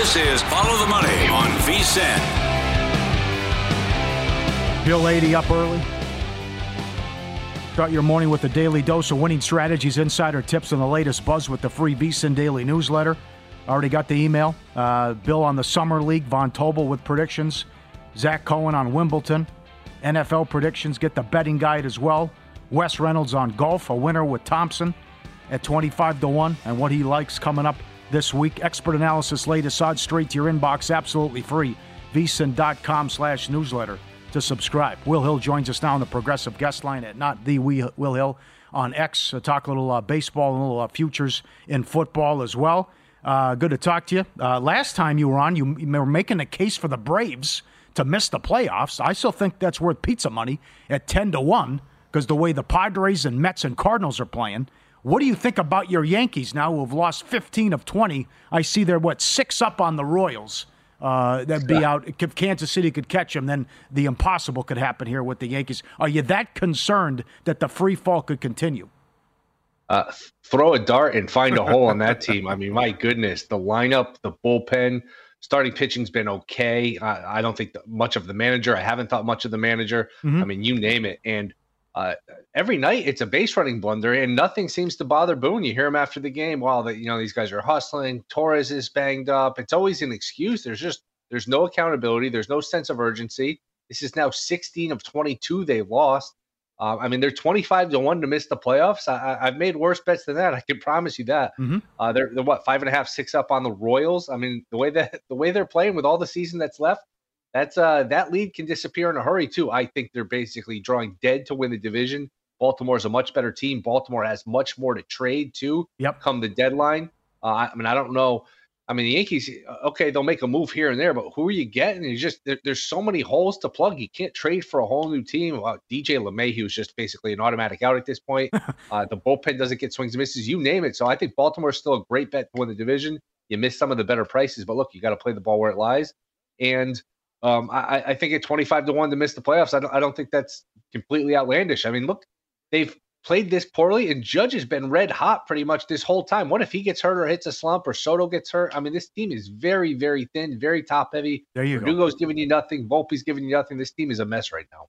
This is Follow the Money on VSiN. Bill 80 up early. Start your morning with a daily dose of winning strategies, insider tips, and the latest buzz with the free VSiN daily newsletter. Already got the email. Bill on the Summer League, Von Tobel with predictions, Zach Cohen on Wimbledon, NFL predictions, get the betting guide as well. Wes Reynolds on golf, a winner with Thompson at 25-1, and what he likes coming up this week. Expert analysis, latest odds straight to your inbox, absolutely free. VSiN.com/newsletter to subscribe. Will Hill joins us now on the Progressive Guest Line at Not The Will Hill on X. Talk a little baseball and a little futures in football as well. Good to talk to you. Last time you were on, you were making a case for the Braves to miss the playoffs. I still think that's worth pizza money at 10-1 because the way the Padres and Mets and Cardinals are playing. What do you think about your Yankees now who have lost 15 of 20? I see they're, 6 up on the Royals. That'd be out. If Kansas City could catch them, then the impossible could happen here with the Yankees. Are you that concerned that the free fall could continue? Throw a dart and find a hole on that team. I mean, my goodness, the lineup, the bullpen, starting pitching's been okay. I don't think much of the manager. I haven't thought much of the manager. Mm-hmm. I mean, you name it. And every night it's a base running blunder, and nothing seems to bother Boone. You hear him after the game. Wow, these guys are hustling. Torres is banged up. It's always an excuse. There's no accountability. There's no sense of urgency. This is now 16 of 22 they've lost. I mean, they're 25-1 to miss the playoffs. I've made worse bets than that. I can promise you that. Mm-hmm. They're 5.5, 6 up on the Royals. I mean, the way they're playing with all the season that's left, that lead can disappear in a hurry too. I think they're basically drawing dead to win the division. Baltimore is a much better team. Baltimore has much more to trade too. Yep. Come the deadline. I don't know. I mean, the Yankees, okay, they'll make a move here and there, but who are you getting? There's so many holes to plug. You can't trade for a whole new team. DJ LeMahieu is just basically an automatic out at this point. The bullpen doesn't get swings and misses. You name it. So I think Baltimore is still a great bet to win the division. You miss some of the better prices, but look, you got to play the ball where it lies. And I think at 25-1 to miss the playoffs, I don't think that's completely outlandish. I mean, look, they've played this poorly, and Judge has been red hot pretty much this whole time. What if he gets hurt or hits a slump or Soto gets hurt? I mean, this team is very, very thin, very top heavy. There you go. Verdugo's giving you nothing. Volpe's giving you nothing. This team is a mess right now.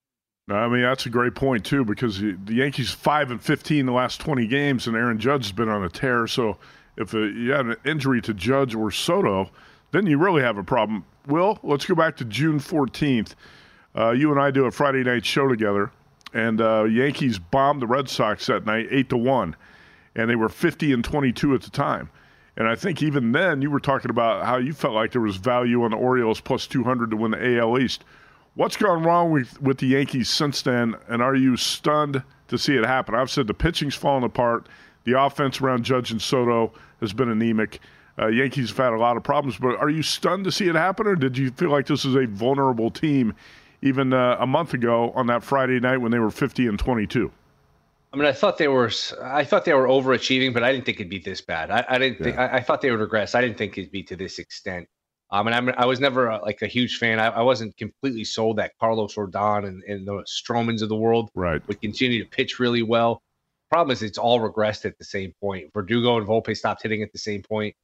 I mean, that's a great point, too, because the Yankees 5-15 the last 20 games, and Aaron Judge has been on a tear. So if you had an injury to Judge or Soto, then you really have a problem. Will, let's go back to June 14th. You and I do a Friday night show together. And Yankees bombed the Red Sox that night 8-1, and they were 50-22 at the time. And I think even then you were talking about how you felt like there was value on the Orioles plus 200 to win the AL East. What's gone wrong with the Yankees since then, and are you stunned to see it happen? I've said the pitching's fallen apart. The offense around Judge and Soto has been anemic. Yankees have had a lot of problems, but are you stunned to see it happen, or did you feel like this is a vulnerable team even a month ago on that Friday night when they were 50-22? I mean, I thought they were overachieving, but I didn't think it'd be this bad. I thought they would regress. I didn't think it'd be to this extent. I was never a huge fan. I wasn't completely sold that Carlos Rodon and the Stromans of the world would continue to pitch really well. Problem is, it's all regressed at the same point. Verdugo and Volpe stopped hitting at the same point.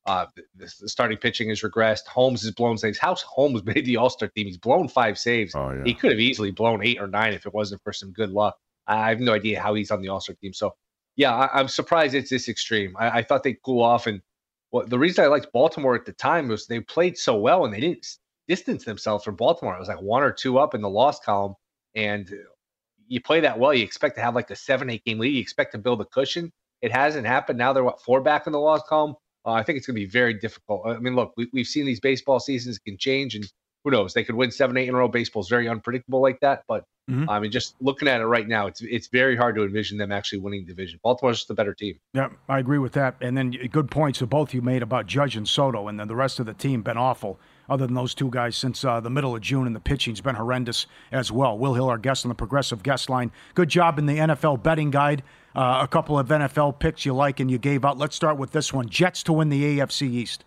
The starting pitching has regressed. Holmes has blown saves. How's Holmes made the All-Star team? He's blown 5 saves. Oh, yeah. He could have easily blown 8 or 9 if it wasn't for some good luck. I have no idea how he's on the All-Star team. So, yeah, I'm surprised it's this extreme. I thought they'd cool off. And the reason I liked Baltimore at the time was they played so well and they didn't distance themselves from Baltimore. It was like 1 or 2 up in the loss column. And you play that well, you expect to have like a 7-8 game lead. You expect to build a cushion. It hasn't happened. Now they're 4 back in the loss column. I think it's going to be very difficult. I mean, look, we've seen these baseball seasons can change, and who knows? They could win 7, 8 in a row. Baseball is very unpredictable like that. But I mean, just looking at it right now, it's very hard to envision them actually winning the division. Baltimore's just the better team. Yeah, I agree with that. And then good points that both you made about Judge and Soto, and then the rest of the team been awful. Other than those 2 guys since the middle of June, and the pitching's been horrendous as well. Will Hill, our guest on the Progressive Guest Line. Good job in the NFL betting guide. A couple of NFL picks you like and you gave out. Let's start with this one. Jets to win the AFC East.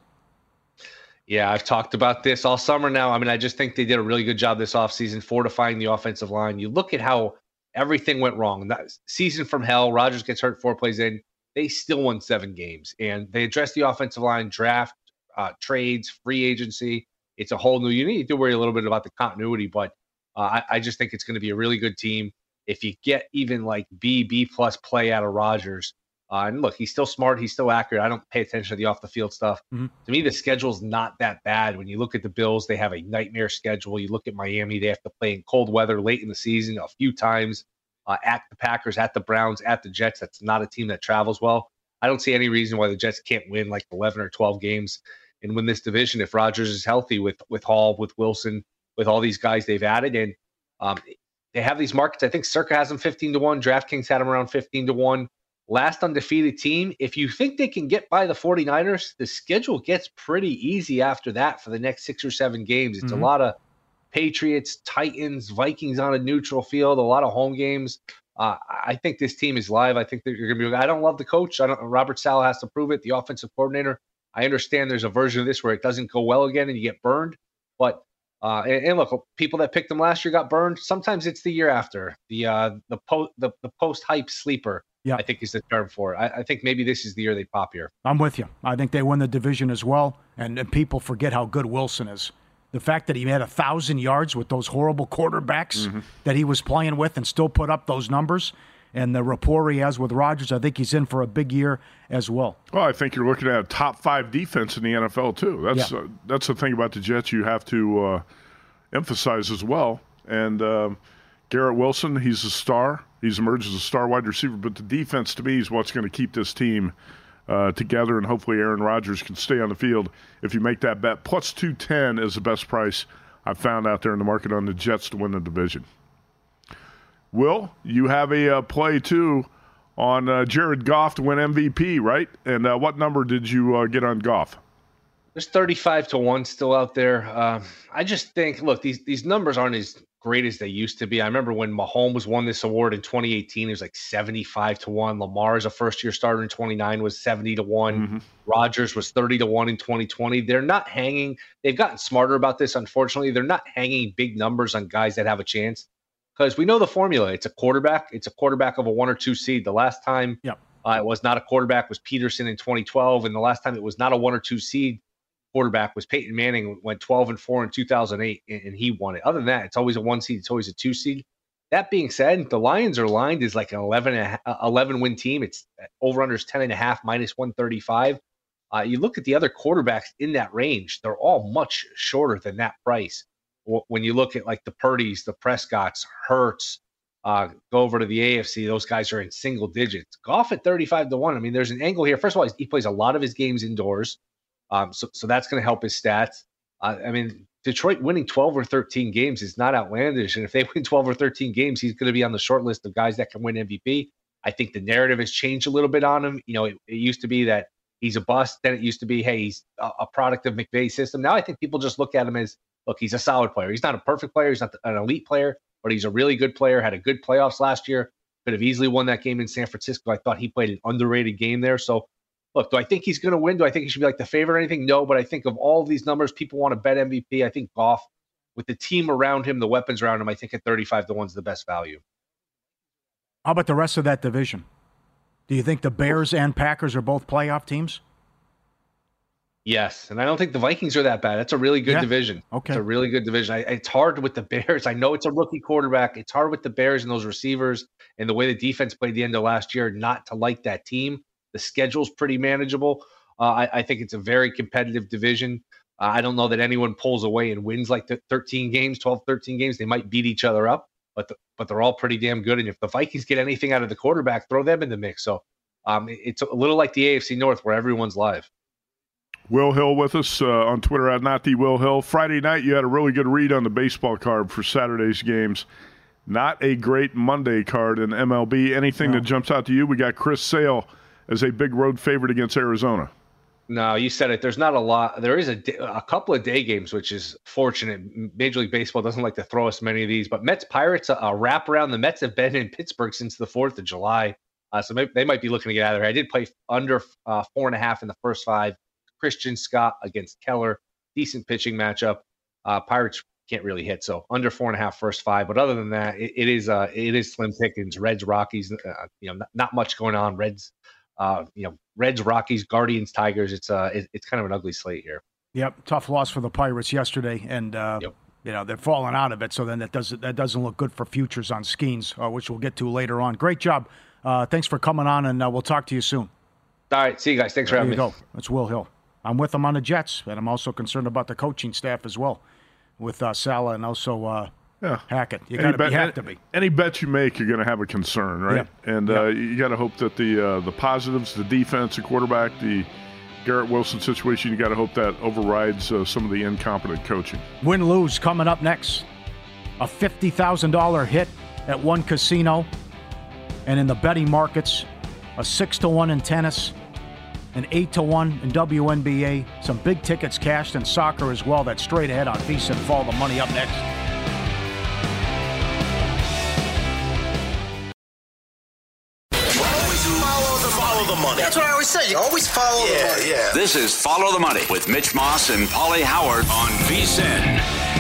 Yeah, I've talked about this all summer now. I mean, I just think they did a really good job this offseason fortifying the offensive line. You look at how everything went wrong. That season from hell, Rodgers gets hurt 4 plays in. They still won 7 games. And they addressed the offensive line, draft trades, free agency. It's a whole new. You need to worry a little bit about the continuity, but I just think it's going to be a really good team. If you get even like B plus play out of Rodgers, and look, he's still smart, he's still accurate. I don't pay attention to the off the field stuff. To me, the schedule's not that bad. When you look at the Bills, they have a nightmare schedule. You look at Miami, they have to play in cold weather late in the season a few times. At the Packers, at the Browns, at the Jets. That's not a team that travels well. I don't see any reason why the Jets can't win like 11 or 12 games and win this division if Rodgers is healthy with Hall, with Wilson, with all these guys they've added. And they have these markets. I think Circa has them 15-1. DraftKings had them around 15-1. Last undefeated team. If you think they can get by the 49ers, the schedule gets pretty easy after that for the next 6 or 7 games. It's a lot of Patriots, Titans, Vikings on a neutral field, a lot of home games. I think this team is live. I think that you're going to be. I don't love the coach. Robert Saleh has to prove it. The offensive coordinator. I understand there's a version of this where it doesn't go well again and you get burned. But and look, people that picked them last year got burned. Sometimes it's the year after the post hype sleeper. Yeah, I think is the term for it. I think maybe this is the year they pop here. I'm with you. I think they win the division as well. And people forget how good Wilson is. The fact that he had 1,000 yards with those horrible quarterbacks that he was playing with and still put up those numbers, and the rapport he has with Rodgers, I think he's in for a big year as well. Well, I think you're looking at a top 5 defense in the NFL too. That's the thing about the Jets you have to emphasize as well. And Garrett Wilson, he's a star. He's emerged as a star wide receiver, but the defense to me is what's going to keep this team together, and hopefully Aaron Rodgers can stay on the field if you make that bet. Plus 210 is the best price I've found out there in the market on the Jets to win the division. Will, you have a play, too, on Jared Goff to win MVP, right? And what number did you get on Goff? There's 35-1 still out there. I just think, look, these numbers aren't as great as they used to be. I remember when Mahomes won this award in 2018, it was like 75-1. Lamar, as a first-year starter in 29, was 70-1. Rodgers was 30-1 in 2020. They're not hanging. They've gotten smarter about this, unfortunately. They're not hanging big numbers on guys that have a chance because we know the formula. It's a quarterback. It's a quarterback of a 1 or 2 seed. The last time it was not a quarterback was Peterson in 2012, and the last time it was not a 1 or 2 seed quarterback was Peyton Manning, went 12-4 in 2008, and he won it. Other than that, it's always a 1 seed. It's always a 2 seed. That being said, the Lions are lined as like an 11 win team. It's over-under is 10.5, minus 135. You look at the other quarterbacks in that range, they're all much shorter than that price. When you look at like the Purdy's, the Prescotts, Hurts, go over to the AFC, those guys are in single digits. Goff at 35-1. I mean, there's an angle here. First of all, he plays a lot of his games indoors. So that's going to help his stats. I mean, Detroit winning 12 or 13 games is not outlandish. And if they win 12 or 13 games, he's going to be on the short list of guys that can win MVP. I think the narrative has changed a little bit on him. You know, it used to be that he's a bust. Then it used to be, hey, he's a product of McVay's system. Now I think people just look at him as, look, he's a solid player. He's not a perfect player. He's not an elite player, but he's a really good player. Had a good playoffs last year. Could have easily won that game in San Francisco. I thought he played an underrated game there. So, look, do I think he's going to win? Do I think he should be like the favorite or anything? No, but I think of all of these numbers, people want to bet MVP. I think Goff, with the team around him, the weapons around him, I think at 35-1 is the best value. How about the rest of that division? Do you think the Bears and Packers are both playoff teams? Yes, and I don't think the Vikings are that bad. That's a really good division. Okay. It's a really good division. It's hard with the Bears. I know it's a rookie quarterback. It's hard with the Bears and those receivers and the way the defense played the end of last year not to like that team. The schedule's pretty manageable. I think it's a very competitive division. I don't know that anyone pulls away and wins like the 13 games, 12, 13 games. They might beat each other up, but they're all pretty damn good. And if the Vikings get anything out of the quarterback, throw them in the mix. So it's a little like the AFC North where everyone's live. Will Hill with us on Twitter at @NotTheWillHill. Friday night, you had a really good read on the baseball card for Saturday's games. Not a great Monday card in MLB. Anything that jumps out to you? We got Chris Sale as a big road favorite against Arizona. No, you said it. There's not a lot. There is a couple of day games, which is fortunate. Major League Baseball doesn't like to throw us many of these, but Mets-Pirates, a wrap around. The Mets have been in Pittsburgh since the 4th of July, so they might be looking to get out of there. I did play under 4.5 in the first 5. Christian Scott against Keller, decent pitching matchup. Pirates can't really hit, so under 4.5 first 5. But other than that, it is slim pickings. Reds, Rockies, not much going on. Reds Reds, Rockies, Guardians, Tigers. It's kind of an ugly slate here. Yep, tough loss for the Pirates yesterday, and they're falling out of it. So then that doesn't look good for futures on Skeens, which we'll get to later on. Great job. Thanks for coming on, and we'll talk to you soon. All right, see you guys. Thanks for having me. There you go. That's Will Hill. I'm with him on the Jets, and I'm also concerned about the coaching staff as well, with Saleh and also Hackett. You have to be. Any bet you make, you're going to have a concern, right? Yeah. And you got to hope that the positives, the defense, the quarterback, the Garrett Wilson situation, you got to hope that overrides some of the incompetent coaching. Win-lose coming up next. A $50,000 hit at one casino, and in the betting markets, a 6-1 in tennis, an 8-1 in WNBA, some big tickets cashed in soccer as well. That's straight ahead on VSiN. Follow the money up next. Follow the money. That's what I always say. You always follow the money. Yeah. This is Follow the Money with Mitch Moss and Paulie Howard on VSiN.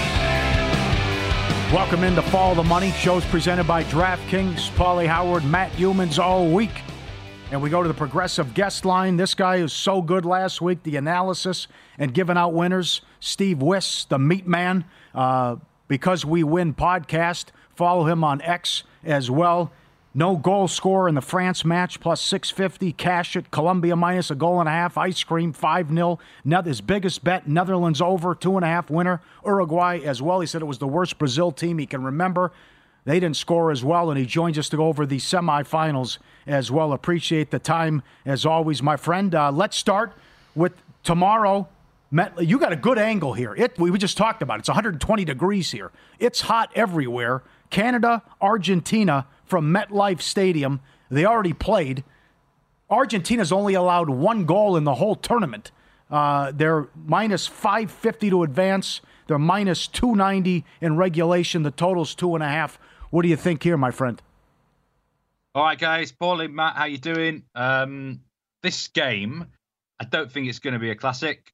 Welcome into Follow the Money. Shows presented by DraftKings. Paulie Howard, Matt Humans all week. And we go to the Progressive guest line. This guy is so good last week. The analysis and giving out winners. Steve Wiss, the meat man. Because We Win podcast. Follow him on X as well. No goal scorer in the France match, plus 650. Cash it. Colombia minus a goal and a half. Ice cream, 5-0. His biggest bet, Netherlands over, 2.5 winner. Uruguay as well. He said it was the worst Brazil team he can remember. They didn't score as well, and he joins us to go over the semifinals as well. Appreciate the time, as always, my friend. Let's start with tomorrow. You got a good angle here. We just talked about it. It's 120 degrees here. It's hot everywhere. Canada, Argentina from MetLife Stadium. They already played. Argentina's only allowed one goal in the whole tournament. They're minus 550 to advance. They're minus 290 in regulation. The total's 2.5. What do you think here, my friend? All right, guys. Paulie, Matt, how you doing? This game, I don't think it's going to be a classic.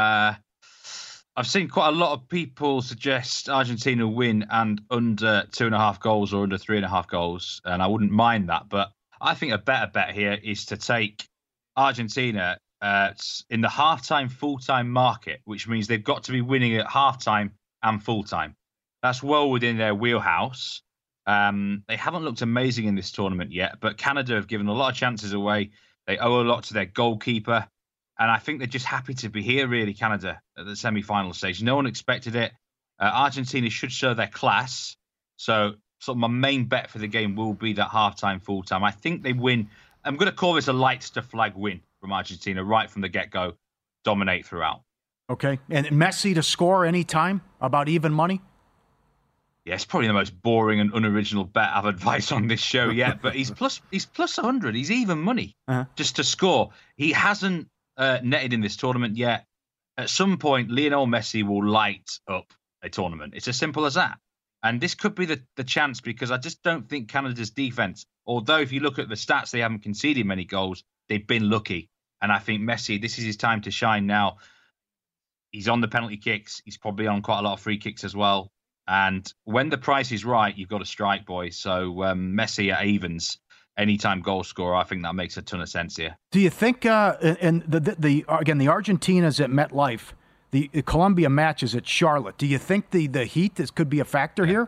I've seen quite a lot of people suggest Argentina win and under 2.5 goals or under 3.5 goals, and I wouldn't mind that. But I think a better bet here is to take Argentina in the halftime, full-time market, which means they've got to be winning at halftime and full-time. That's well within their wheelhouse. They haven't looked amazing in this tournament yet, but Canada have given a lot of chances away. They owe a lot to their goalkeeper. And I think they're just happy to be here, really, Canada, at the semi-final stage. No one expected it. Argentina should show their class. So my main bet for the game will be that halftime, full-time. I think they win. I'm going to call this a lights-to-flag win from Argentina right from the get-go, dominate throughout. Okay. And Messi to score any time, about even money? Yeah, it's probably the most boring and unoriginal bet I've advised on this show yet. But he's plus 100. He's even money just to score. He hasn't netted in this tournament yet. At some point, Lionel Messi will light up a tournament. It's as simple as that. And this could be the chance, because I just don't think Canada's defense, although if you look at the stats, they haven't conceded many goals, they've been lucky. And I think Messi, this is his time to shine now. He's on the penalty kicks. He's probably on quite a lot of free kicks as well. And when the price is right, you've got to strike, boys. So Messi at evens, anytime goal scorer, I think that makes a ton of sense here. Do you think, and the Argentina's at MetLife, the Colombia match is at Charlotte. Do you think the heat could be a factor here?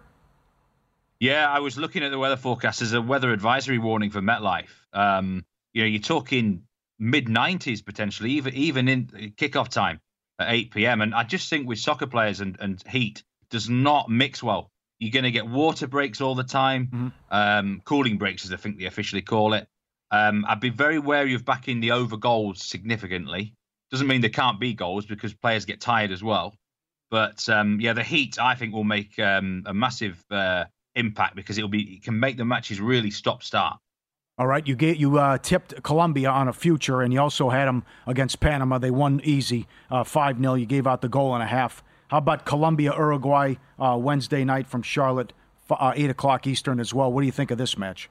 Yeah, I was looking at the weather forecast. There's a weather advisory warning for MetLife. You're talking mid-90s potentially, even in kickoff time at 8 p.m. And I just think with soccer players and heat does not mix well. You're going to get water breaks all the time, cooling breaks, as I think they officially call it. I'd be very wary of backing the over goals significantly. Doesn't mean there can't be goals, because players get tired as well. But the heat, I think, will make a massive impact, because it can make the matches really stop-start. All right, you tipped Colombia on a future, and you also had them against Panama. They won easy, 5-0. You gave out the goal and a half. How about Colombia, Uruguay, Wednesday night from Charlotte, 8 o'clock Eastern as well? What do you think of this match?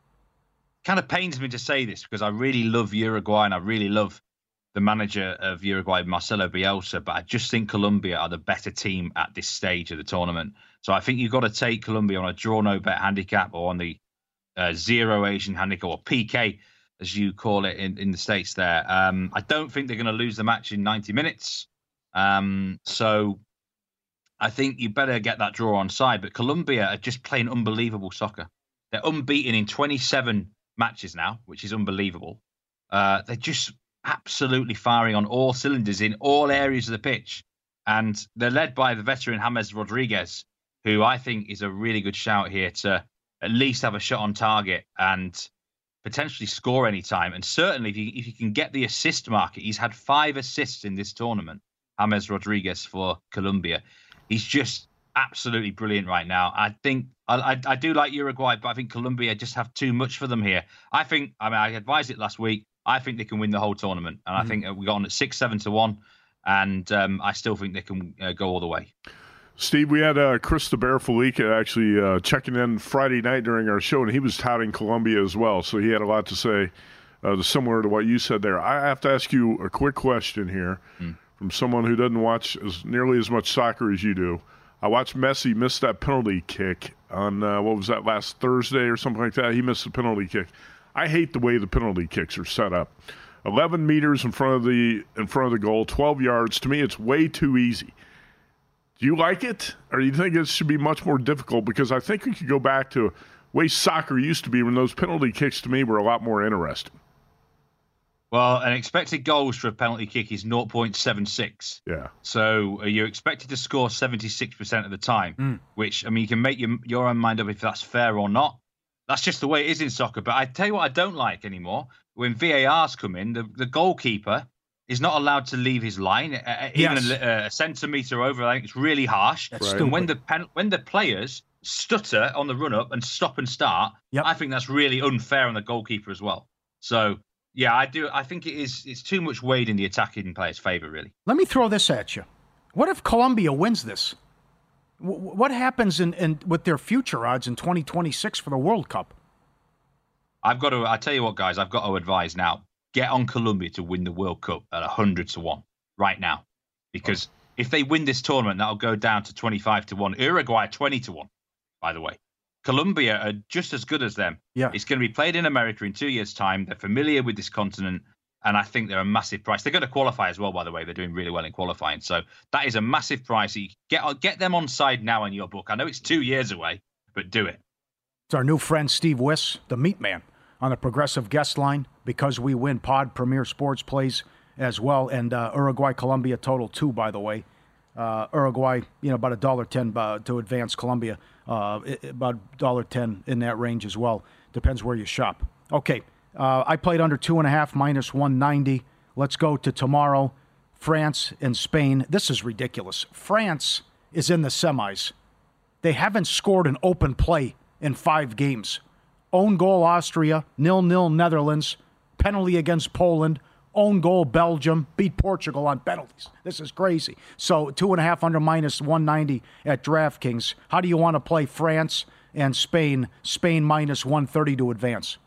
Kind of pains me to say this, because I really love Uruguay and I really love the manager of Uruguay, Marcelo Bielsa, but I just think Colombia are the better team at this stage of the tournament. So I think you've got to take Colombia on a draw no bet handicap, or on the zero Asian handicap, or PK. as you call it in the States there. I don't think they're going to lose the match in 90 minutes. So I think you better get that draw on side. But Colombia are just playing unbelievable soccer. They're unbeaten in 27 matches now, which is unbelievable. They're just absolutely firing on all cylinders in all areas of the pitch. And they're led by the veteran James Rodriguez, who I think is a really good shout here to at least have a shot on target and potentially score any time. And certainly if you can get the assist market, he's had 5 assists in this tournament, James Rodriguez for Colombia. He's just absolutely brilliant right now. I think I do like Uruguay, but I think Colombia just have too much for them here. I advised it last week. I think they can win the whole tournament. And I think we got on at 6-7-1. And I still think they can go all the way. Steve, we had Chris the Bear Felica actually checking in Friday night during our show, and he was touting Colombia as well. So he had a lot to say, similar to what you said there. I have to ask you a quick question here from someone who doesn't watch nearly as much soccer as you do. I watched Messi miss that penalty kick on, what was that, last Thursday or something like that? He missed the penalty kick. I hate the way the penalty kicks are set up. 11 meters in front of the goal, 12 yards. To me, it's way too easy. Do you like it, or do you think it should be much more difficult? Because I think we could go back to the way soccer used to be when those penalty kicks, to me, were a lot more interesting. Well, an expected goals for a penalty kick is 0.76. Yeah. So you're expected to score 76% of the time, which, I mean, you can make your own mind up if that's fair or not. That's just the way it is in soccer. But I tell you what I don't like anymore. When VARs come in, the goalkeeper is not allowed to leave his line, even a centimetre over. I think it's really harsh. That's and when the players stutter on the run-up and stop and start, I think that's really unfair on the goalkeeper as well. So, yeah, I do. I think it's too much weight in the attacking player's favour, really. Let me throw this at you. What if Colombia wins this? What happens with their future odds in 2026 for the World Cup? I tell you what, guys, I've got to advise now. Get on Colombia to win the World Cup at 100-1 right now. Because if they win this tournament, that'll go down to 25-1. Uruguay, 20-1, by the way. Colombia are just as good as them. Yeah. It's going to be played in America in 2 years' time. They're familiar with this continent, and I think they're a massive price. They're going to qualify as well, by the way. They're doing really well in qualifying. So that is a massive price. You get them on side now in your book. I know it's 2 years away, but do it. It's our new friend Steve Wiss, the Meat Man, on the Progressive Guest Line. Because we win, Pod Premier Sports plays as well. And Uruguay, Colombia, total 2, by the way. Uruguay, about $1.10 to advance. Colombia, about $1.10 in that range as well. Depends where you shop. Okay, I played under 2.5 minus 190. Let's go to tomorrow. France and Spain. This is ridiculous. France is in the semis. They haven't scored an open play in 5 games. Own goal Austria, 0-0 Netherlands, penalty against Poland, own goal Belgium, beat Portugal on penalties. This is crazy. So 2.5 under minus 190 at DraftKings. How do you want to play France and Spain? Spain minus 130 to advance.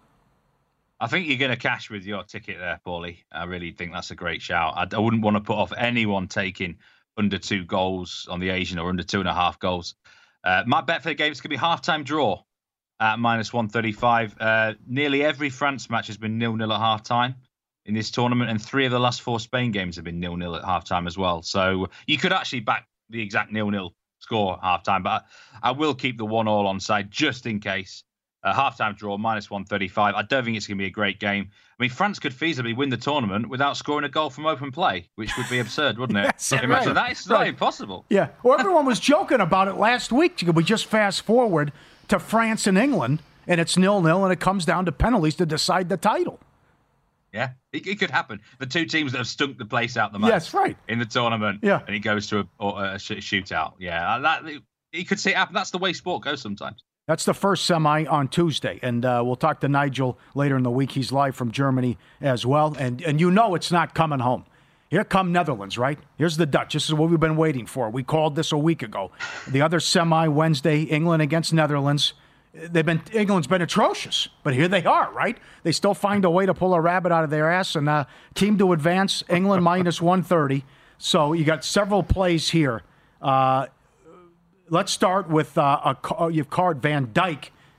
I think you're going to cash with your ticket there, Paulie. I really think that's a great shout. I wouldn't want to put off anyone taking under 2 goals on the Asian or under 2.5 goals. My bet for the game is going to be halftime draw at minus 135. Nearly every France match has been 0-0 at halftime in this tournament, and 3 of the last 4 Spain games have been 0-0 at halftime as well. So you could actually back the exact 0-0 score at halftime, but I will keep the 1-1 on side just in case. Halftime draw, minus 135. I don't think it's going to be a great game. I mean, France could feasibly win the tournament without scoring a goal from open play, which would be absurd, wouldn't it? Yes, Imagine right. that. It's not impossible. Yeah. Well, everyone was joking about it last week. We just fast forward to France and England, and it's 0-0, and it comes down to penalties to decide the title. Yeah, it could happen. The 2 teams that have stunk the place out the most. Yes, right. In the tournament. Yeah. And it goes to a shootout. Yeah, you could see it happen. That's the way sport goes sometimes. That's the first semi on Tuesday, and we'll talk to Nigel later in the week. He's live from Germany as well, and it's not coming home. Here come Netherlands, right? Here's the Dutch. This is what we've been waiting for. We called this a week ago. The other semi Wednesday, England against Netherlands. England's been atrocious, but here they are, right? They still find a way to pull a rabbit out of their ass, and team to advance, England minus 130. So you got several plays here. Let's start with you've card Van Dijk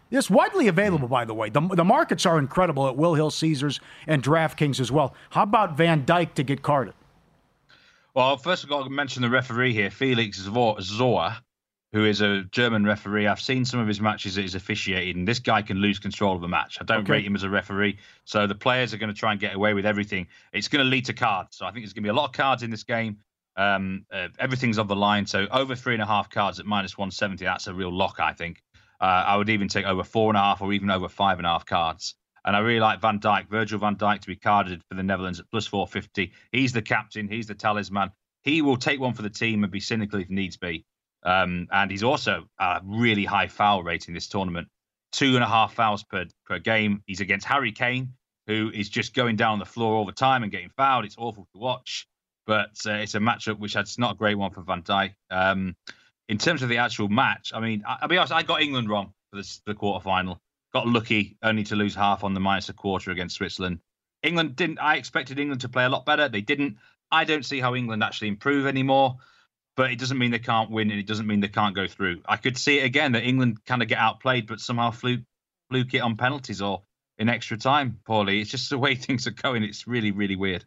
It's widely available, by the way. The markets are incredible at Will Hill, Caesars, and DraftKings as well. How about Van Dijk to get carded? Well, first of all, I've got to mention the referee here, Felix Zohr, who is a German referee. I've seen some of his matches that he's officiated, and this guy can lose control of a match. I don't rate him as a referee, so the players are going to try and get away with everything. It's going to lead to cards, so I think there's going to be a lot of cards in this game. Everything's on the line, so over 3.5 cards at -170, that's a real lock, I think. I would even take over 4.5 or even over 5.5 cards. And I really like Van Dijk, Virgil van Dijk, to be carded for the Netherlands at +450. He's the captain. He's the talisman. He will take one for the team and be cynical if needs be. And he's also a really high foul rate in this tournament. 2.5 fouls per game. He's against Harry Kane, who is just going down the floor all the time and getting fouled. It's awful to watch. But it's a matchup which it's not a great one for Van Dijk. In terms of the actual match, I mean, I'll be honest, I got England wrong for the quarterfinal. Got lucky only to lose half on the -1/4 against Switzerland. England didn't. I expected England to play a lot better. They didn't. I don't see how England actually improve anymore. But it doesn't mean they can't win, and it doesn't mean they can't go through. I could see it again that England kind of get outplayed, but somehow fluke it on penalties or in extra time. Paulie, it's just the way things are going. It's really, really weird.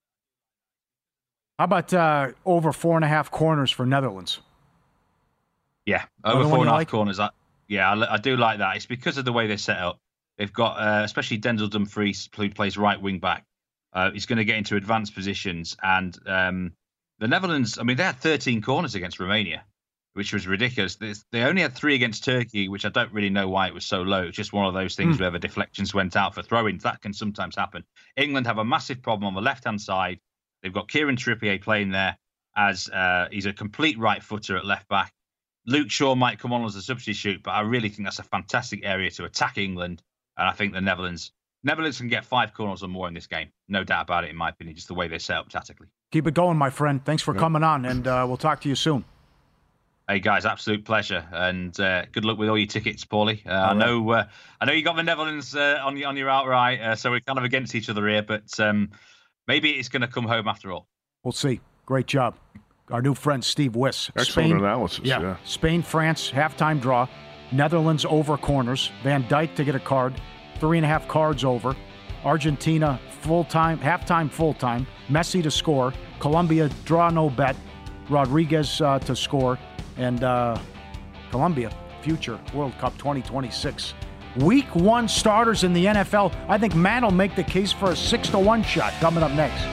How about over 4.5 corners for Netherlands? Yeah, over 4.5 corners. I do like that. It's because of the way they're set up. They've got, especially Denzel Dumfries, who plays right wing back. He's going to get into advanced positions. And the Netherlands, I mean, they had 13 corners against Romania, which was ridiculous. They only had 3 against Turkey, which I don't really know why it was so low. It's just one of those things where the deflections went out for throw-ins. That can sometimes happen. England have a massive problem on the left-hand side. They've got Kieran Trippier playing there as he's a complete right footer at left back. Luke Shaw might come on as a substitute, but I really think that's a fantastic area to attack England. And I think the Netherlands can get 5 corners or more in this game. No doubt about it, in my opinion, just the way they're set up tactically. Keep it going, my friend. Thanks for coming on, and we'll talk to you soon. Hey, guys, absolute pleasure. And good luck with all your tickets, Paulie. I know you got the Netherlands on your outright, so we're kind of against each other here, but maybe it's going to come home after all. We'll see. Great job. Our new friend, Steve Wyss. Excellent analysis, yeah. Spain, France, halftime draw. Netherlands over corners. Van Dijk to get a card. 3.5 cards over. Argentina halftime full-time. Messi to score. Colombia draw no bet. Rodriguez to score. And Colombia, future World Cup 2026. Week 1 starters in the NFL. I think Matt will make the case for a 6-1 shot coming up next.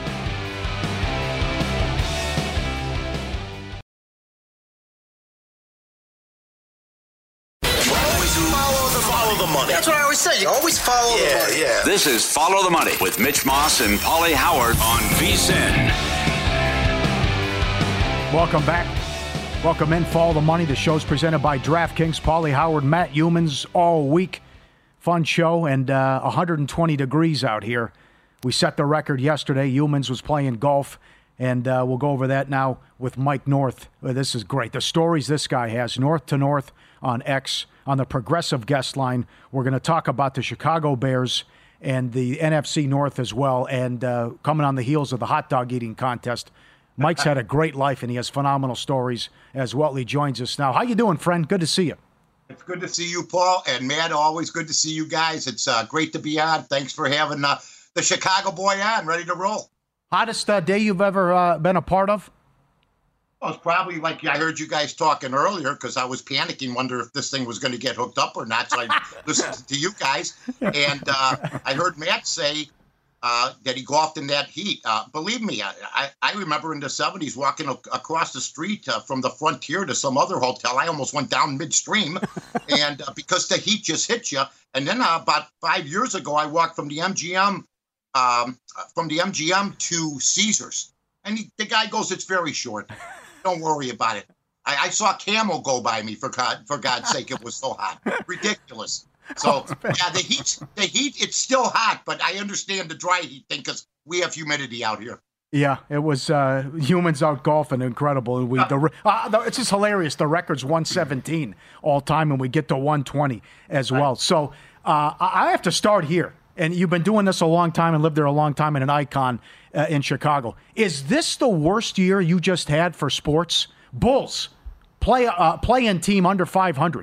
Follow the money. That's what I always say. You always follow the money. Yeah. This is Follow the Money with Mitch Moss and Paulie Howard on VSiN. Welcome back. Welcome in. Follow the Money. The show's presented by DraftKings. Paulie Howard, Matt Youmans all week. Fun show, and 120 degrees out here. We set the record yesterday. Youmans was playing golf, and we'll go over that now with Mike North. This is great. The stories this guy has, North to North on X, on the Progressive guest line. We're going to talk about the Chicago Bears and the NFC North as well, and coming on the heels of the hot dog eating contest. Mike's had a great life, and he has phenomenal stories as well. He joins us now. How you doing, friend? Good to see you. It's good to see you, Paul, and Matt. Always good to see you guys. It's great to be on. Thanks for having the Chicago boy on, ready to roll. Hottest day you've ever been a part of? Well, it's probably like I heard you guys talking earlier because I was panicking, wonder if this thing was going to get hooked up or not. So I listened to you guys, and I heard Matt say that he golfed in that heat. Believe me, I remember in the 70s walking across the street from the Frontier to some other hotel. I almost went down midstream, and because the heat just hit you. And then about 5 years ago, I walked from the MGM to Caesars, and the guy goes, "It's very short. Don't worry about it." I saw a camel go by me, for God's sake. It was so hot. Ridiculous. So, yeah, the heat, it's still hot, but I understand the dry heat thing because we have humidity out here. Yeah, it was Youmans out golfing, incredible. It's just hilarious. The record's 117 all time, and we get to 120 as well. So I have to start here. And you've been doing this a long time and lived there a long time and an icon in Chicago. Is this the worst year you just had for sports? Bulls, play-in team under 500.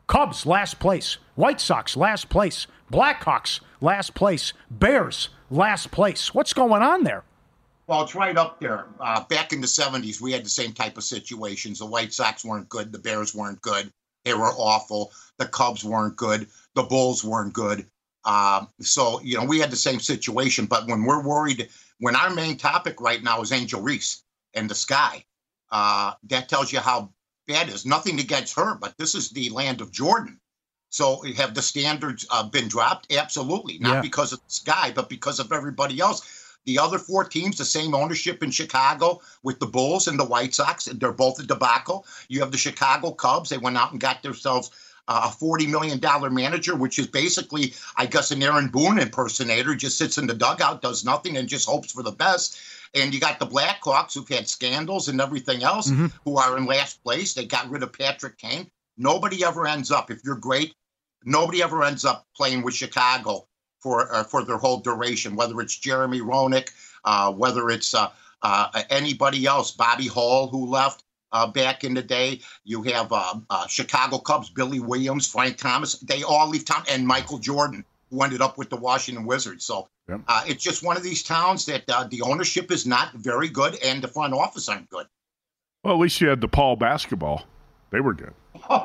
Cubs, last place. White Sox, last place. Blackhawks, last place. Bears, last place. What's going on there? Well, it's right up there. Back in the 70s, we had the same type of situations. The White Sox weren't good. The Bears weren't good. They were awful. The Cubs weren't good. The Bulls weren't good. So, we had the same situation. But when we're worried, when our main topic right now is Angel Reese and the sky, that tells you how bad it is. Nothing against her, but this is the land of Jordan. So have the standards been dropped? Absolutely. Not because of the sky, but because of everybody else. The other 4 teams, the same ownership in Chicago with the Bulls and the White Sox. They're both a debacle. You have the Chicago Cubs. They went out and got themselves a $40 million manager, which is basically, I guess, an Aaron Boone impersonator, just sits in the dugout, does nothing, and just hopes for the best. And you got the Blackhawks, who've had scandals and everything else, who are in last place. They got rid of Patrick Kane. Nobody ever ends up, if you're great, nobody ever ends up playing with Chicago for their whole duration, whether it's Jeremy Roenick, whether it's anybody else, Bobby Hall, who left back in the day. You have Chicago Cubs, Billy Williams, Frank Thomas. They all leave town, and Michael Jordan, who ended up with the Washington Wizards. So it's just one of these towns that the ownership is not very good and the front office aren't good. Well, at least you had DePaul basketball. They were good.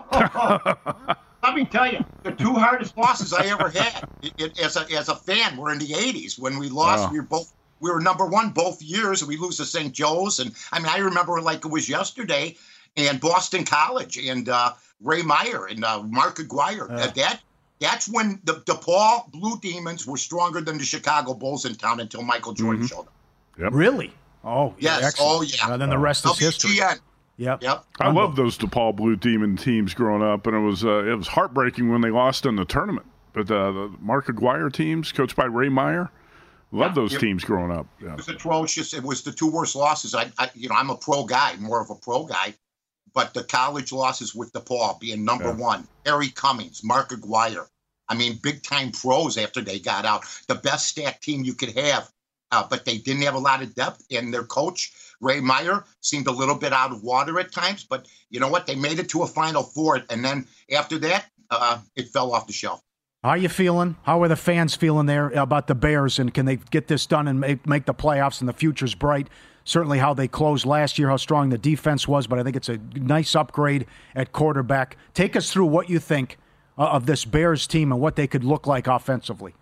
Let me tell you, the 2 hardest losses I ever had as a fan were in the 80s when we lost. Oh. We were number 1 both years, and we lose to St. Joe's. And I remember like it was yesterday, and Boston College and Ray Meyer and Mark Aguirre. That's when the DePaul Blue Demons were stronger than the Chicago Bulls in town until Michael Jordan showed up. Yep. Really? Oh, yes. Excellent. Oh, yeah. And then the rest is history. Yep. I loved those DePaul Blue Demon teams growing up, and it was heartbreaking when they lost in the tournament. But the Mark Aguirre teams, coached by Ray Meyer, loved those teams growing up. Yeah. It was atrocious. It was the 2 worst losses. I'm a pro guy, more of a pro guy, but the college losses with DePaul being number 1, Harry Cummings, Mark Aguirre. Big time pros after they got out. The best stacked team you could have, but they didn't have a lot of depth, and their coach, Ray Meyer, seemed a little bit out of water at times, but you know what? They made it to a Final Four, and then after that, it fell off the shelf. How are you feeling? How are the fans feeling there about the Bears, and can they get this done and make the playoffs, and the future's bright? Certainly how they closed last year, how strong the defense was, but I think it's a nice upgrade at quarterback. Take us through what you think of this Bears team and what they could look like offensively.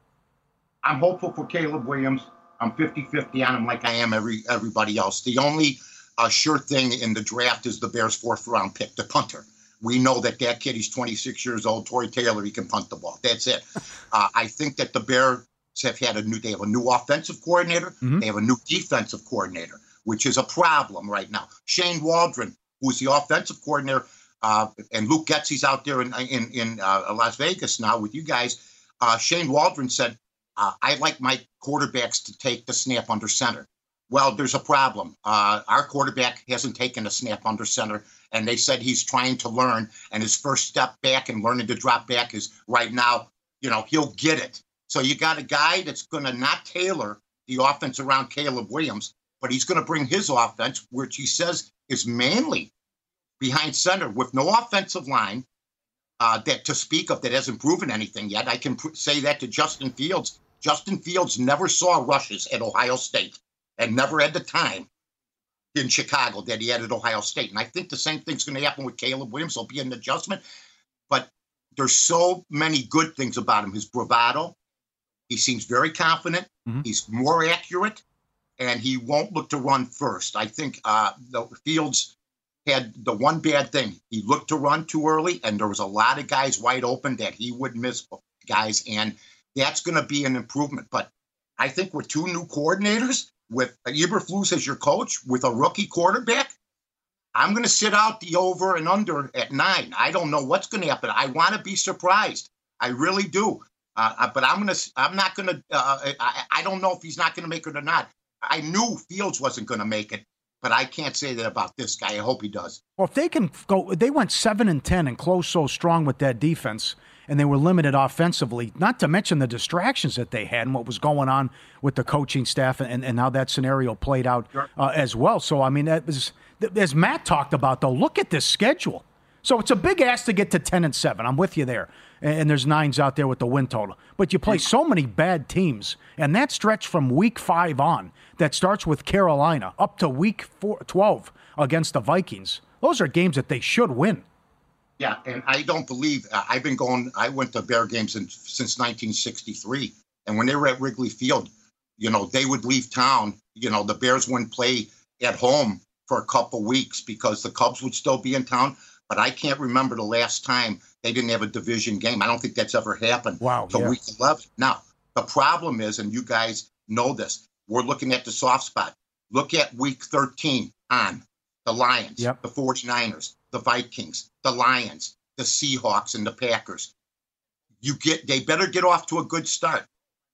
I'm hopeful for Caleb Williams. I'm 50-50 on him like I am everybody else. The only sure thing in the draft is the Bears' 4th-round pick, the punter. We know that kid, he's 26 years old, Torrey Taylor, he can punt the ball. That's it. I think that the Bears have they have a new offensive coordinator. They have a new defensive coordinator, which is a problem right now. Shane Waldron, who's the offensive coordinator, and Luke Getsy's out there in Las Vegas now with you guys. Shane Waldron said, I like my quarterbacks to take the snap under center. Well, there's a problem. Our quarterback hasn't taken a snap under center, and they said he's trying to learn, and his first step back and learning to drop back is right now, he'll get it. So you got a guy that's going to not tailor the offense around Caleb Williams, but he's going to bring his offense, which he says is mainly behind center with no offensive line that to speak of that hasn't proven anything yet. I can say that to Justin Fields. Justin Fields never saw rushes at Ohio State and never had the time in Chicago that he had at Ohio State. And I think the same thing's going to happen with Caleb Williams. There'll be an adjustment. But there's so many good things about him. His bravado. He seems very confident. He's more accurate. And he won't look to run first. I think the Fields had the one bad thing. He looked to run too early, and there was a lot of guys wide open that he would miss guys. And that's going to be an improvement. But I think with 2 new coordinators, with Eberflus as your coach, with a rookie quarterback, I'm going to sit out the over and under at 9. I don't know what's going to happen. I want to be surprised. I really do. But I don't know if he's not going to make it or not. I knew Fields wasn't going to make it, but I can't say that about this guy. I hope he does. Well, if they can go, they went 7-10 and closed so strong with that defense, and they were limited offensively, not to mention the distractions that they had and what was going on with the coaching staff and how that scenario played out as well. So, that was, as Matt talked about, though, look at this schedule. So it's a big ask to get to 10-7. I'm with you there. And there's 9s out there with the win total. But you play so many bad teams, and that stretch from week 5 on, that starts with Carolina up to week 12 against the Vikings, those are games that they should win. Yeah, and I don't believe I went to Bear games since 1963, and when they were at Wrigley Field, they would leave town. The Bears wouldn't play at home for a couple weeks because the Cubs would still be in town. But I can't remember the last time they didn't have a division game. I don't think that's ever happened. Wow. So week 11. Now, the problem is, and you guys know this, we're looking at the soft spot. Look at week 13 on the Lions, the 49ers, the Vikings, the Lions, the Seahawks, and the Packers. They better get off to a good start.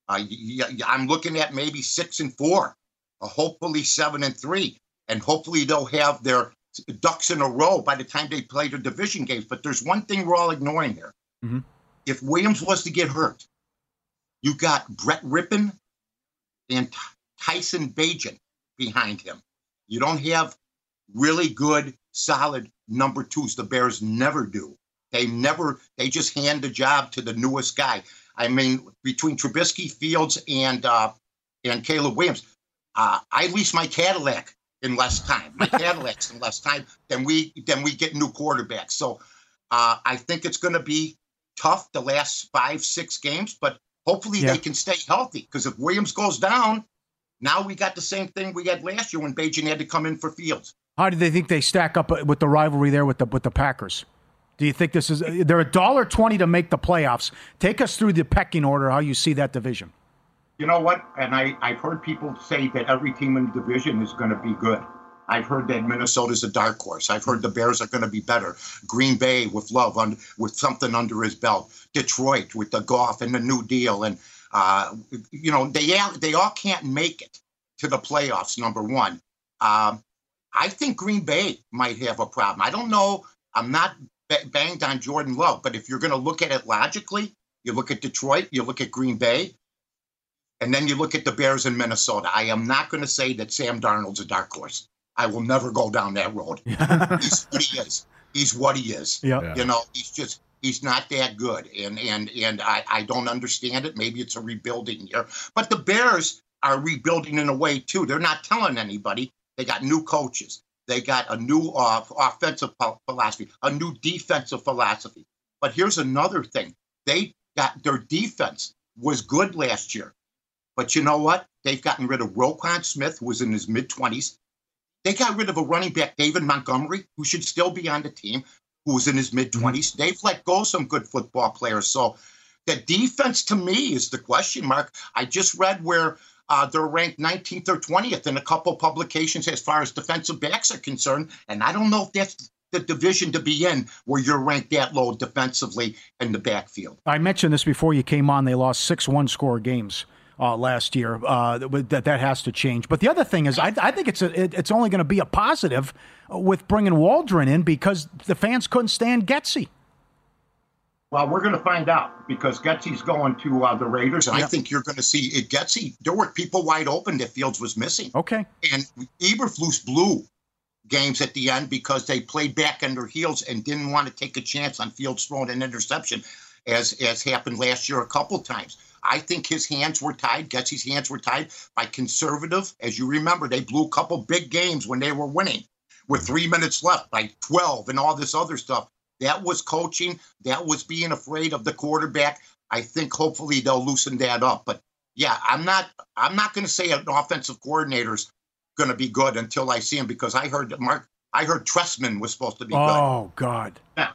I'm looking at maybe 6-4, hopefully 7-3, and hopefully they'll have their ducks in a row by the time they play their division games. But there's one thing we're all ignoring here. Mm-hmm. If Williams was to get hurt, you got Brett Rippon and Tyson Bagent behind him. You don't have really good, solid number 2s. The Bears never do. They just hand the job to the newest guy. I mean, between Trubisky, Fields, and Caleb Williams, I leased my Cadillac in less time. My Cadillac's in less time than we get new quarterbacks. So I think it's going to be tough the last 5-6 games, but hopefully they can stay healthy. Because if Williams goes down, now we got the same thing we had last year when Bagent had to come in for Fields. How do they think they stack up with the rivalry there with the Packers? Do you think they're $1.20 to make the playoffs? Take us through the pecking order, how you see that division. You know what? And I've heard people say that every team in the division is going to be good. I've heard that Minnesota's a dark horse. I've heard the Bears are going to be better. Green Bay with Love, with something under his belt. Detroit with the Goff and the New Deal. And, they all can't make it to the playoffs, number one. I think Green Bay might have a problem. I don't know. I'm not banged on Jordan Love, but if you're going to look at it logically, you look at Detroit, you look at Green Bay, and then you look at the Bears in Minnesota. I am not going to say that Sam Darnold's a dark horse. I will never go down that road. He's what he is. He's what he is. Yeah. He's not that good. And I don't understand it. Maybe it's a rebuilding year. But the Bears are rebuilding in a way, too. They're not telling anybody. They got new coaches. They got a new offensive philosophy, a new defensive philosophy. But here's another thing. Their defense was good last year. But you know what? They've gotten rid of Roquan Smith, who was in his mid-20s. They got rid of a running back, David Montgomery, who should still be on the team, who was in his mid-20s. They've let go some good football players. So the defense, to me, is the question mark. I just read where they're ranked 19th or 20th in a couple publications as far as defensive backs are concerned. And I don't know if that's the division to be in where you're ranked that low defensively in the backfield. I mentioned this before you came on. They lost 6 one-score games last year. That has to change. But the other thing is, I think it's only going to be a positive with bringing Waldron in because the fans couldn't stand Getsy. Well, we're going to find out because Getsy's going to the Raiders, and I think you're going to see it. Getsy, there were people wide open that Fields was missing. Okay. And Eberflus blew games at the end because they played back on their heels and didn't want to take a chance on Fields throwing an interception, as happened last year a couple times. I think his hands were tied. Getsy's hands were tied by conservative. As you remember, they blew a couple big games when they were winning with 3 minutes left by 12 and all this other stuff. That was coaching. That was being afraid of the quarterback. I think hopefully they'll loosen that up. But yeah, I'm not going to say an offensive coordinator's going to be good until I see him because I heard Trestman was supposed to be good. Oh God. Yeah,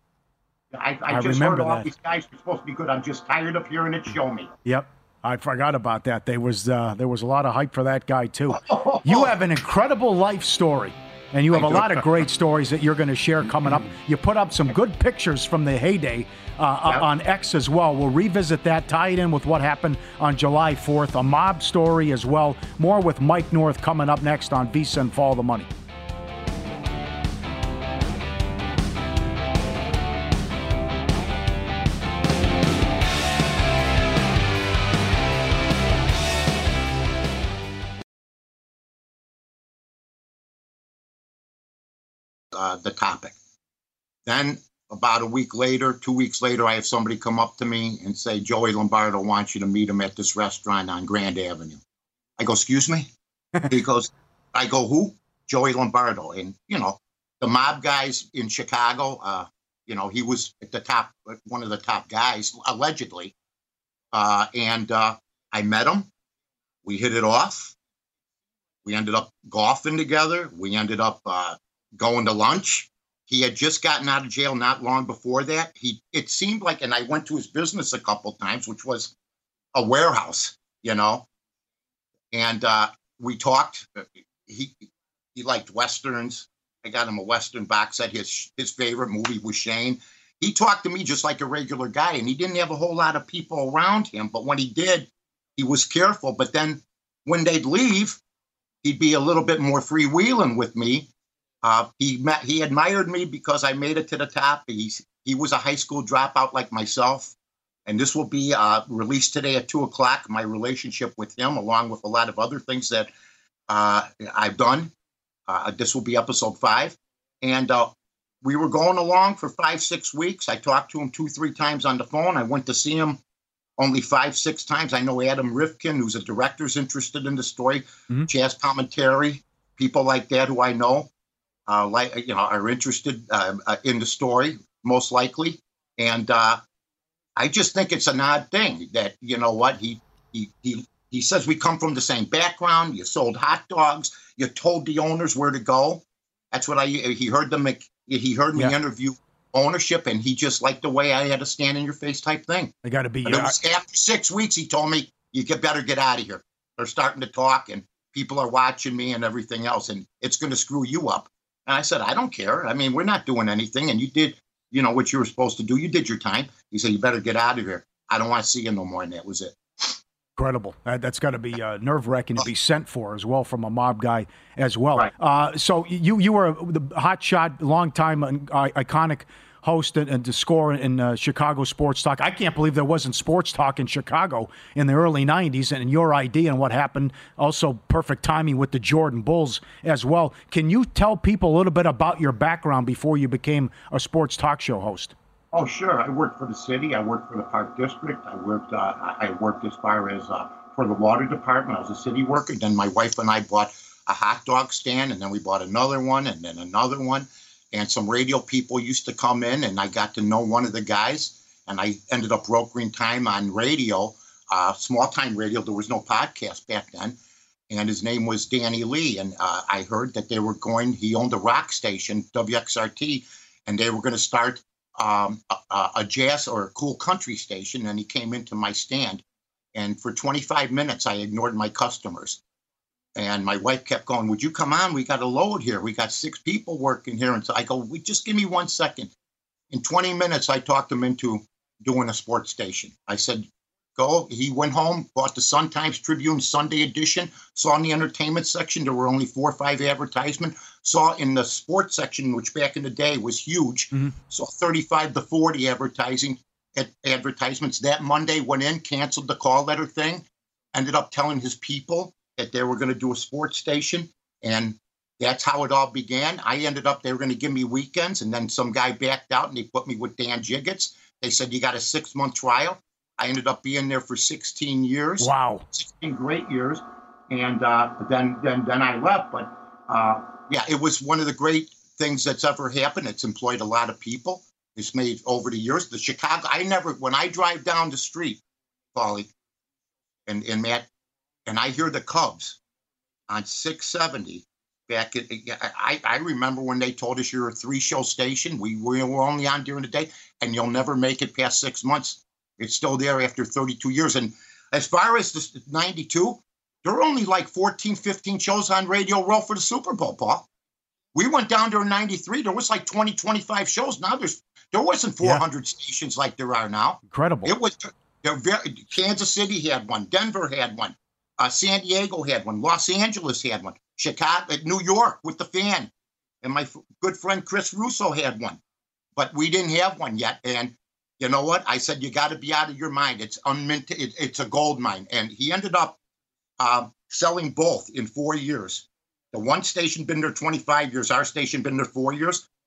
I just heard all these guys were supposed to be good. I'm just tired of hearing it. Show me. Yep. I forgot about that. There was a lot of hype for that guy too. You have an incredible life story. And you have a lot of great stories that you're going to share coming up. You put up some good pictures from the heyday on X as well. We'll revisit that, tie it in with what happened on July 4th, a mob story as well. More with Mike North coming up next on VSiN Follow the Money. The topic. Then about a week later, 2 weeks later, I have somebody come up to me and say, Joey Lombardo wants you to meet him at this restaurant on Grand Avenue. I go, excuse me? He goes, I go, who? Joey Lombardo. And, the mob guys in Chicago, he was at the top, one of the top guys, allegedly. And I met him. We hit it off. We ended up golfing together. We ended up going to lunch. He had just gotten out of jail not long before that. It seemed like, and I went to his business a couple times, which was a warehouse, and we talked. He liked Westerns. I got him a Western box set. His favorite movie was Shane. He talked to me just like a regular guy, and he didn't have a whole lot of people around him. But when he did, he was careful. But then when they'd leave, he'd be a little bit more freewheeling with me. He admired me because I made it to the top. He was a high school dropout like myself. And this will be released today at 2:00, my relationship with him, along with a lot of other things that I've done. This will be episode 5. And we were going along for 5-6 weeks. I talked to him 2-3 times on the phone. I went to see him only 5-6 times. I know Adam Rifkin, who's a director, is interested in the story. Chaz Palminteri, people like that who I know, are interested in the story, most likely. And I just think it's an odd thing that, he says we come from the same background. You sold hot dogs. You told the owners where to go. That's what he heard them. He heard me interview ownership, and he just liked the way I had a stand in your face type thing. They got to be. It was after 6 weeks, he told me, you better get out of here. They're starting to talk, and people are watching me and everything else, and it's going to screw you up. And I said, I don't care. I mean, we're not doing anything, and you did, what you were supposed to do. You did your time. He said, you better get out of here. I don't want to see you no more, and that was it. Incredible. That's got to be nerve-wracking to be sent for as well from a mob guy as well. Right. So you were the hotshot, long-time, iconic host and to score in Chicago sports talk. I can't believe there wasn't sports talk in Chicago in the early 90s, and your idea and what happened, also perfect timing with the Jordan Bulls as well. Can you tell people a little bit about your background before you became a sports talk show host? Oh, sure. I worked for the city. I worked for the Park District. I worked as far as for the water department. I was a city worker. Then my wife and I bought a hot dog stand, and then we bought another one, and then another one. And some radio people used to come in, and I got to know one of the guys, and I ended up brokering time on radio, small-time radio. There was no podcast back then, and his name was Danny Lee. And I heard that he owned a rock station, WXRT, and they were going to start a jazz or a cool country station, and he came into my stand, and for 25 minutes I ignored my customers, and my wife kept going, would you come on? We got a load here. We got 6 people working here. And so I go, just give me 1 second. In 20 minutes I talked him into doing a sports station. I said, go. He went home, bought the Sun-Times Tribune Sunday edition, saw in the entertainment section there were only 4 or 5 advertisements, saw in the sports section, which back in the day was huge, saw 35 to 40 advertisements. That Monday went in, canceled the call letter thing, ended up telling his people that they were going to do a sports station, and that's how it all began. They were going to give me weekends, and then some guy backed out, and they put me with Dan Jiggets. They said, you got a 6-month trial. I ended up being there for 16 years. Wow. 16 great years. And then I left. But it was one of the great things that's ever happened. It's employed a lot of people. It's made over the years. The Chicago, when I drive down the street, Paulie and Matt, and I hear the Cubs on 670 back at, I remember when they told us you're a 3-show station. We were only on during the day, and you'll never make it past 6 months. It's still there after 32 years. And as far as the 92, there were only like 14, 15 shows on Radio Row for the Super Bowl, Paul. We went down there in 93. There was like 20, 25 shows. Now there wasn't 400 stations like there are now. Incredible. It was Kansas City had one. Denver had one. San Diego had one. Los Angeles had one. Chicago, New York with the Fan. And my good friend Chris Russo had one. But we didn't have one yet. And you know what? I said, you got to be out of your mind. It's unminted. It's a gold mine. And he ended up selling both in 4 years. The one station been there 25 years. Our station been there 4 years.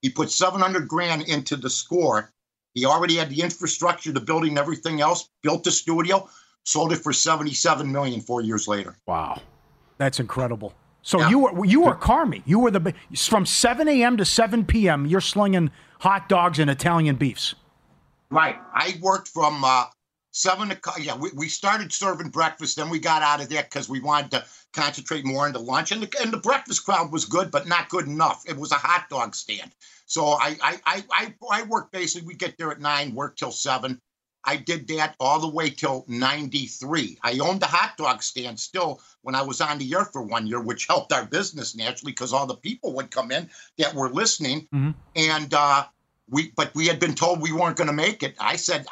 He put $700,000 into the score. He already had the infrastructure, the building, everything else, built the studio, sold it for $77 million 4 years later. Wow. That's incredible. So you were Carmy. You were from 7 a.m. to 7 p.m. You're slinging hot dogs and Italian beefs. Right. I worked from 7 to we started serving breakfast. Then we got out of there because we wanted to concentrate more into lunch. And the breakfast crowd was good, but not good enough. It was a hot dog stand. So I worked basically. We get there at 9, work till 7. I did that all the way till 93. I owned the hot dog stand still when I was on the air for 1 year, which helped our business naturally because all the people would come in that were listening. Mm-hmm. And we had been told we weren't going to make it. I said,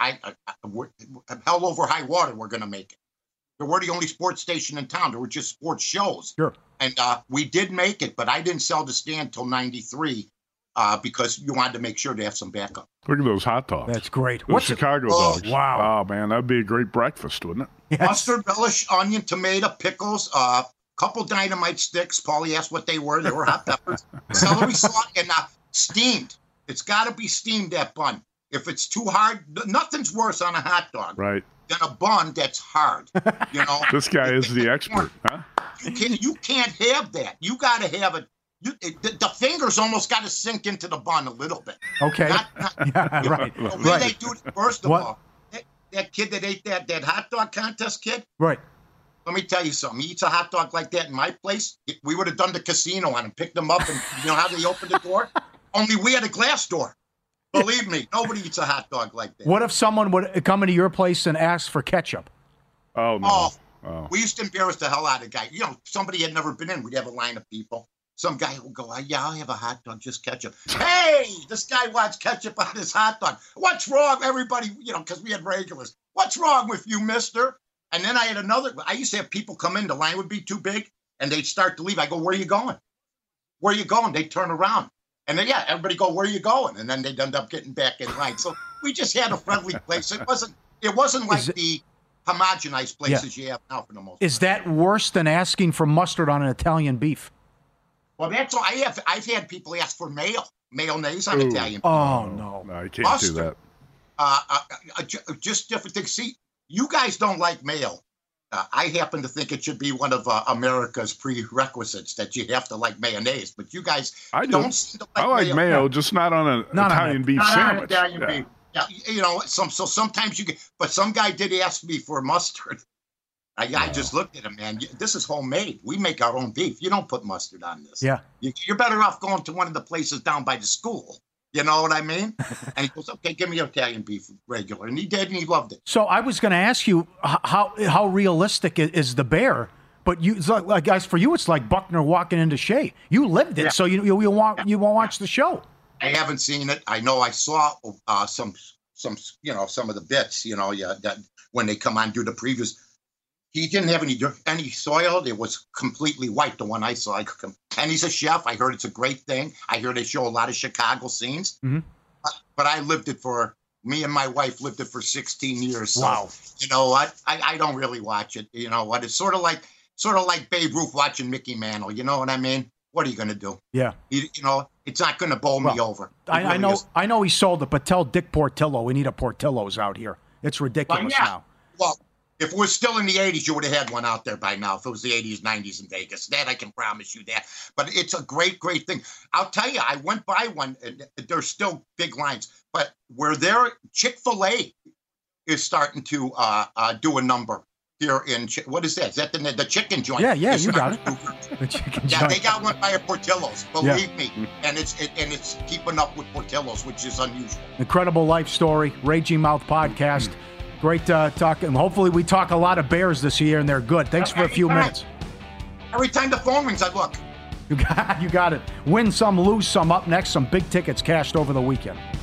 hell over high water, we're going to make it. We're the only sports station in town. There were just sports shows. Sure. And we did make it, but I didn't sell the stand till 93 because you wanted to make sure to have some backup. Look at those hot dogs. That's great. Those Chicago dogs. Wow. Oh, man, that'd be a great breakfast, wouldn't it? Yes. Mustard, relish, onion, tomato, pickles, couple dynamite sticks. Paulie asked what they were. They were hot peppers. Celery salt and steamed. It's got to be steamed, that bun. If it's too hard, nothing's worse on a hot dog than a bun that's hard. You know, this guy is the expert, huh? You can't have that. You got to have it. The fingers almost got to sink into the bun a little bit. Okay. Right. The way they do it, first of all, that kid that ate that hot dog contest kid. Right. Let me tell you something. He eats a hot dog like that in my place. We would have done the casino on him, picked him up, and you know how they opened the door? Only we had a glass door. Believe me, nobody eats a hot dog like that. What if someone would come into your place and ask for ketchup? Oh, no. We used to embarrass the hell out of guys. You know, somebody had never been in. We'd have a line of people. Some guy would go, yeah, I'll have a hot dog, just ketchup. Hey, this guy wants ketchup on his hot dog. What's wrong? Everybody, you know, because we had regulars. What's wrong with you, mister? And then I used to have people come in. The line would be too big, and they'd start to leave. I go, where are you going? Where are you going? They'd turn around. And then, everybody go, where are you going? And then they'd end up getting back in line. So we just had a friendly place. It wasn't like the homogenized places you have now for the most part. Is that worse than asking for mustard on an Italian beef? Well, that's all I've had people ask for mayonnaise on Italian beef. Oh, no. No, you can't mustard, do that. Just different things. See, you guys don't like mayo. I happen to think it should be one of America's prerequisites that you have to like mayonnaise, but you guys don't seem to like I like mayo, just not on an Italian beef sandwich. Beef. Yeah, you know, so sometimes you get, but some guy did ask me for mustard. I just looked at him, man. This is homemade. We make our own beef. You don't put mustard on this. Yeah. You're better off going to one of the places down by the school. You know what I mean? And he goes, okay, give me Italian beef regular. And he did, and he loved it. So I was going to ask you, how realistic is the bear? But it's like, guys, for you, it's like Buckner walking into Shea. You lived it, so you won't watch the show. I haven't seen it. I know I saw some of the bits, that when they come on, do the previews. He didn't have any soil. It was completely white, the one I saw. And he's a chef. I heard it's a great thing. I hear they show a lot of Chicago scenes. Mm-hmm. But I lived it me and my wife lived it for 16 years. So, wow. You know what? I don't really watch it. You know what? It's sort of like Babe Ruth watching Mickey Mantle. You know what I mean? What are you going to do? Yeah. It's not going to bowl me over. I know he sold it, but tell Dick Portillo we need a Portillo's out here. It's ridiculous now. Well, if it was still in the 80s, you would have had one out there by now. If it was the 80s, 90s in Vegas. That I can promise you that. But it's a great, great thing. I'll tell you, I went by one, and there's still big lines. But where Chick-fil-A is starting to do a number here in, what is that? Is that the chicken joint? Yeah, you got it. The chicken joint. Yeah, they got one by a Portillo's, believe me. And it's keeping up with Portillo's, which is unusual. Incredible life story. Raging Mouth Podcast. Great talking. Hopefully we talk a lot of Bears this year, and they're good. Thanks for a few minutes. Every time the phone rings, I look. You got it. Win some, lose some. Up next, some big tickets cashed over the weekend.